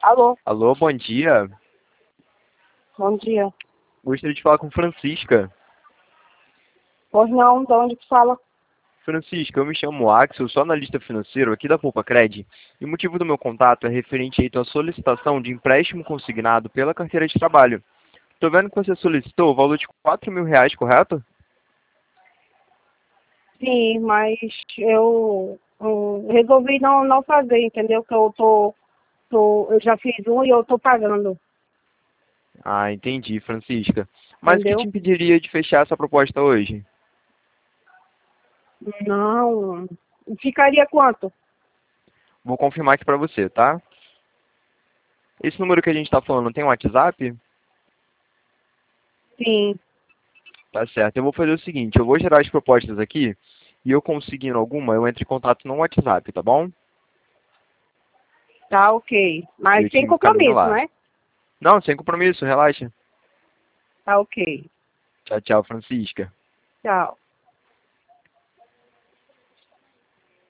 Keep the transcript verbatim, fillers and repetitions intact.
Alô, Alô, bom dia. bom dia. Gostaria de falar com Francisca. Pois não, de onde que fala? Francisca, eu me chamo Axel, sou analista financeiro aqui da Poupa Cred, e o motivo do meu contato é referente aí à tua solicitação de empréstimo consignado pela carteira de trabalho. Estou vendo que você solicitou o valor de quatro mil reais, correto? Sim, mas eu hum, resolvi não, não fazer, entendeu? Que eu tô, tô, eu já fiz um e eu tô pagando, Ah, entendi, Francisca. Mas o que te entendeu? impediria de fechar essa proposta hoje? Não, ficaria quanto? Vou confirmar aqui para você, tá? Esse número que a gente está falando tem um WhatsApp? Sim, Tá certo. Eu vou fazer o seguinte, eu vou gerar as propostas aqui, e eu conseguindo alguma, eu entro em contato no WhatsApp, tá bom? tá ok. E Mas eu te sem encaminho compromisso, lá. né? Não, sem compromisso, relaxa. Tá ok. Tchau, tchau, Francisca. Tchau.